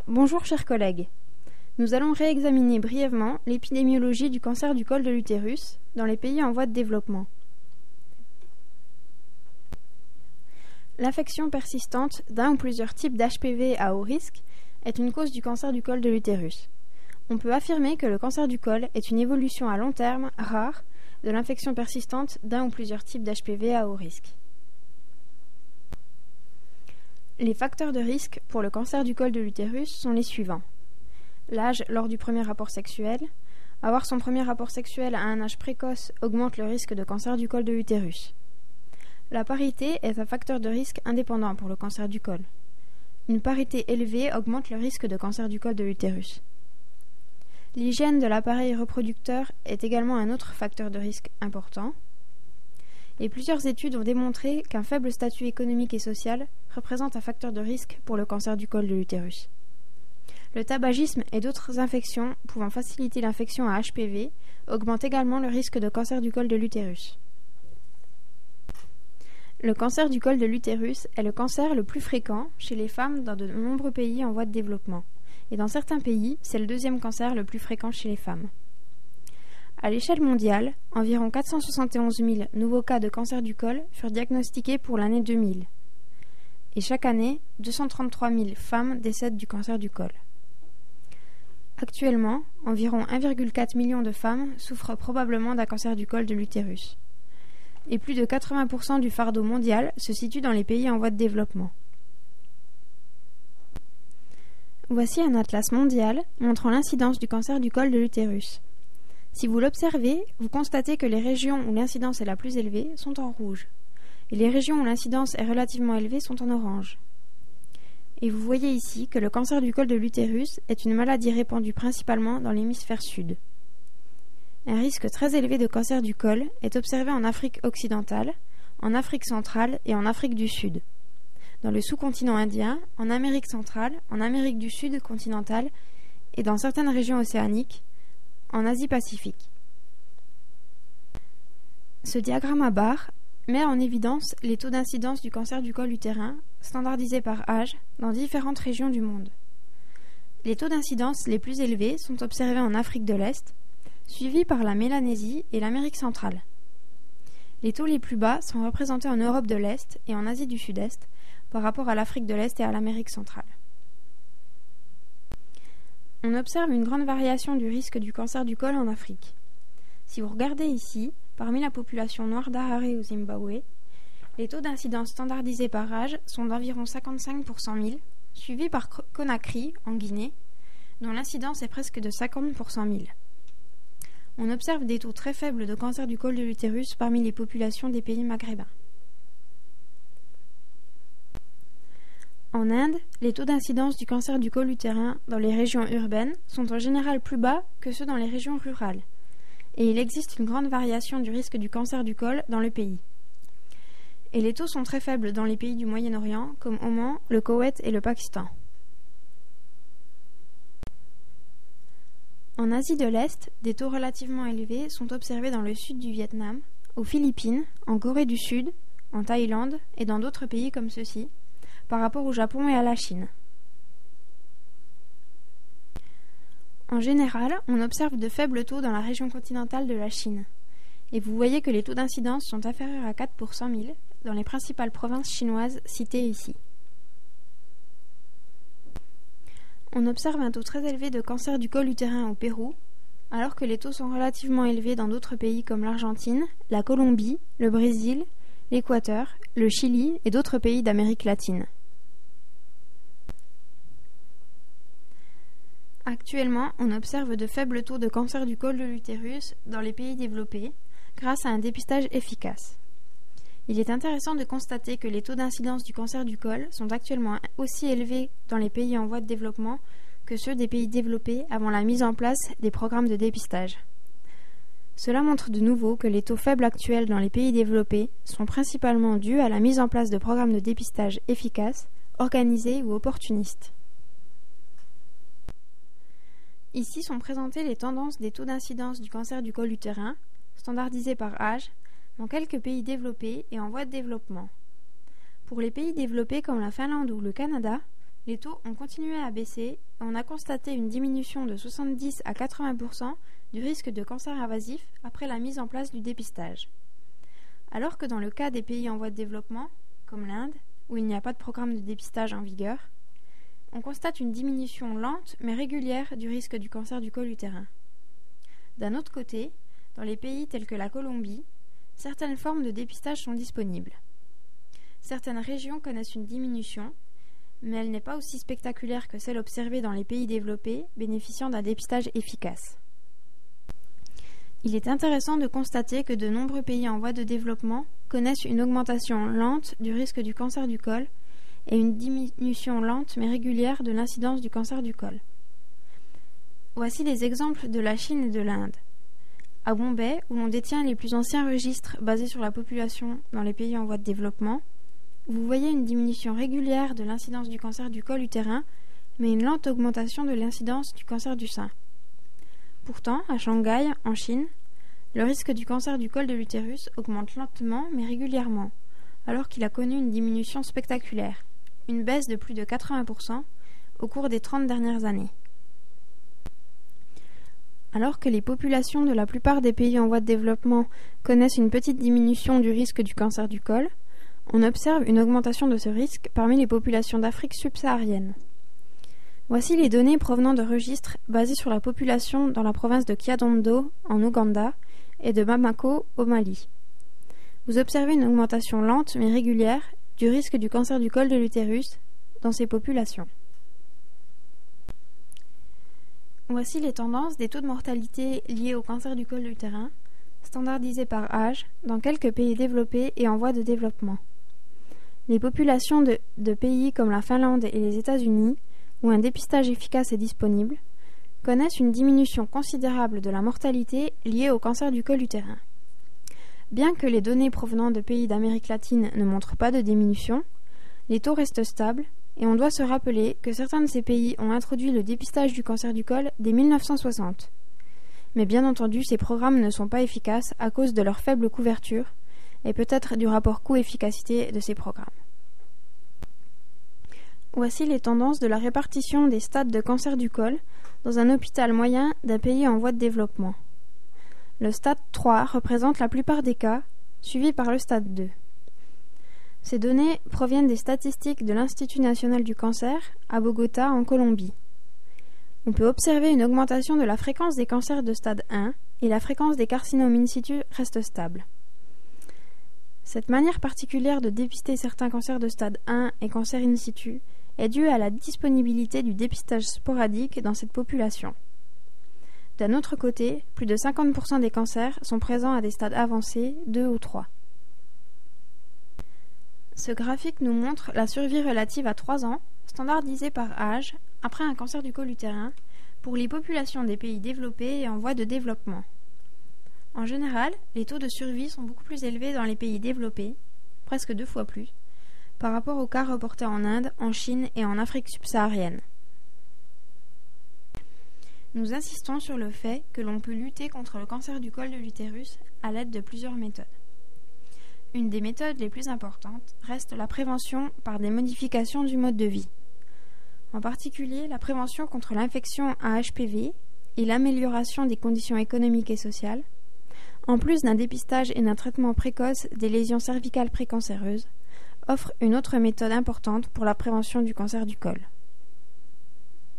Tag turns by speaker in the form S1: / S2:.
S1: Bonjour chers collègues. Nous allons réexaminer brièvement l'épidémiologie du cancer du col de l'utérus dans les pays en voie de développement. L'infection persistante d'un ou plusieurs types d'HPV à haut risque est une cause du cancer du col de l'utérus. On peut affirmer que le cancer du col est une évolution à long terme, rare, de l'infection persistante d'un ou plusieurs types d'HPV à haut risque. Les facteurs de risque pour le cancer du col de l'utérus sont les suivants. L'âge lors du premier rapport sexuel. Avoir son premier rapport sexuel à un âge précoce augmente le risque de cancer du col de l'utérus. La parité est un facteur de risque indépendant pour le cancer du col. Une parité élevée augmente le risque de cancer du col de l'utérus. L'hygiène de l'appareil reproducteur est également un autre facteur de risque important. Et plusieurs études ont démontré qu'un faible statut économique et social représente un facteur de risque pour le cancer du col de l'utérus. Le tabagisme et d'autres infections pouvant faciliter l'infection à HPV augmentent également le risque de cancer du col de l'utérus. Le cancer du col de l'utérus est le cancer le plus fréquent chez les femmes dans de nombreux pays en voie de développement. Et dans certains pays, c'est le deuxième cancer le plus fréquent chez les femmes. À l'échelle mondiale, environ 471 000 nouveaux cas de cancer du col furent diagnostiqués pour l'année 2000. Et chaque année, 233 000 femmes décèdent du cancer du col. Actuellement, environ 1,4 million de femmes souffrent probablement d'un cancer du col de l'utérus. Et plus de 80% du fardeau mondial se situe dans les pays en voie de développement. Voici un atlas mondial montrant l'incidence du cancer du col de l'utérus. Si vous l'observez, vous constatez que les régions où l'incidence est la plus élevée sont en rouge, et les régions où l'incidence est relativement élevée sont en orange. Et vous voyez ici que le cancer du col de l'utérus est une maladie répandue principalement dans l'hémisphère sud. Un risque très élevé de cancer du col est observé en Afrique occidentale, en Afrique centrale et en Afrique du Sud, dans le sous-continent indien, en Amérique centrale, en Amérique du Sud continentale et dans certaines régions océaniques, en Asie-Pacifique. Ce diagramme à barres met en évidence les taux d'incidence du cancer du col utérin, standardisés par âge, dans différentes régions du monde. Les taux d'incidence les plus élevés sont observés en Afrique de l'Est, suivis par la Mélanésie et l'Amérique centrale. Les taux les plus bas sont représentés en Europe de l'Est et en Asie du Sud-Est, par rapport à l'Afrique de l'Est et à l'Amérique centrale. On observe une grande variation du risque du cancer du col en Afrique. Si vous regardez ici, parmi la population noire d'Harare au Zimbabwe, les taux d'incidence standardisés par âge sont d'environ 55 pour 100 000, suivis par Conakry, en Guinée, dont l'incidence est presque de 50 pour 100 000. On observe des taux très faibles de cancer du col de l'utérus parmi les populations des pays maghrébins. En Inde, les taux d'incidence du cancer du col utérin dans les régions urbaines sont en général plus bas que ceux dans les régions rurales, et il existe une grande variation du risque du cancer du col dans le pays. Et les taux sont très faibles dans les pays du Moyen-Orient, comme Oman, le Koweït et le Pakistan. En Asie de l'Est, des taux relativement élevés sont observés dans le sud du Vietnam, aux Philippines, en Corée du Sud, en Thaïlande et dans d'autres pays comme ceux-ci, par rapport au Japon et à la Chine. En général, on observe de faibles taux dans la région continentale de la Chine. Et vous voyez que les taux d'incidence sont inférieurs à 4 pour 100 000 dans les principales provinces chinoises citées ici. On observe un taux très élevé de cancer du col utérin au Pérou, alors que les taux sont relativement élevés dans d'autres pays comme l'Argentine, la Colombie, le Brésil, l'Équateur, le Chili et d'autres pays d'Amérique latine. Actuellement, on observe de faibles taux de cancer du col de l'utérus dans les pays développés grâce à un dépistage efficace. Il est intéressant de constater que les taux d'incidence du cancer du col sont actuellement aussi élevés dans les pays en voie de développement que ceux des pays développés avant la mise en place des programmes de dépistage. Cela montre de nouveau que les taux faibles actuels dans les pays développés sont principalement dus à la mise en place de programmes de dépistage efficaces, organisés ou opportunistes. Ici sont présentées les tendances des taux d'incidence du cancer du col utérin, standardisés par âge, dans quelques pays développés et en voie de développement. Pour les pays développés comme la Finlande ou le Canada, Les taux ont continué à baisser et on a constaté une diminution de 70 à 80% du risque de cancer invasif après la mise en place du dépistage. Alors que dans le cas des pays en voie de développement, comme l'Inde, où il n'y a pas de programme de dépistage en vigueur, on constate une diminution lente mais régulière du risque du cancer du col utérin. D'un autre côté, dans les pays tels que la Colombie, certaines formes de dépistage sont disponibles. Certaines régions connaissent une diminution, mais elle n'est pas aussi spectaculaire que celle observée dans les pays développés bénéficiant d'un dépistage efficace. Il est intéressant de constater que de nombreux pays en voie de développement connaissent une augmentation lente du risque du cancer du col et une diminution lente mais régulière de l'incidence du cancer du col. Voici les exemples de la Chine et de l'Inde. À Bombay, où l'on détient les plus anciens registres basés sur la population dans les pays en voie de développement, vous voyez une diminution régulière de l'incidence du cancer du col utérin, mais une lente augmentation de l'incidence du cancer du sein. Pourtant, à Shanghai, en Chine, le risque du cancer du col de l'utérus augmente lentement mais régulièrement, alors qu'il a connu une diminution spectaculaire, une baisse de plus de 80% au cours des 30 dernières années. Alors que les populations de la plupart des pays en voie de développement connaissent une petite diminution du risque du cancer du col, on observe une augmentation de ce risque parmi les populations d'Afrique subsaharienne. Voici les données provenant de registres basés sur la population dans la province de Kyadondo, en Ouganda, et de Bamako, au Mali. Vous observez une augmentation lente mais régulière du risque du cancer du col de l'utérus dans ces populations. Voici les tendances des taux de mortalité liés au cancer du col de l'utérin, standardisés par âge, dans quelques pays développés et en voie de développement. Les populations de pays comme la Finlande et les États-Unis, où un dépistage efficace est disponible, connaissent une diminution considérable de la mortalité liée au cancer du col utérin. Bien que les données provenant de pays d'Amérique latine ne montrent pas de diminution, les taux restent stables et on doit se rappeler que certains de ces pays ont introduit le dépistage du cancer du col dès 1960. Mais bien entendu, ces programmes ne sont pas efficaces à cause de leur faible couverture et peut-être du rapport coût-efficacité de ces programmes. Voici les tendances de la répartition des stades de cancer du col dans un hôpital moyen d'un pays en voie de développement. Le stade 3 représente la plupart des cas, suivi par le stade 2. Ces données proviennent des statistiques de l'Institut national du cancer à Bogota, en Colombie. On peut observer une augmentation de la fréquence des cancers de stade 1 et la fréquence des carcinomes in situ reste stable. Cette manière particulière de dépister certains cancers de stade 1 et cancers in situ est due à la disponibilité du dépistage sporadique dans cette population. D'un autre côté, plus de 50% des cancers sont présents à des stades avancés, 2 ou 3. Ce graphique nous montre la survie relative à 3 ans, standardisée par âge, après un cancer du col utérin, pour les populations des pays développés et en voie de développement. En général, les taux de survie sont beaucoup plus élevés dans les pays développés, presque 2 fois plus, par rapport aux cas reportés en Inde, en Chine et en Afrique subsaharienne. Nous insistons sur le fait que l'on peut lutter contre le cancer du col de l'utérus à l'aide de plusieurs méthodes. Une des méthodes les plus importantes reste la prévention par des modifications du mode de vie. En particulier, la prévention contre l'infection à HPV et l'amélioration des conditions économiques et sociales, en plus d'un dépistage et d'un traitement précoce des lésions cervicales précancéreuses, offre une autre méthode importante pour la prévention du cancer du col.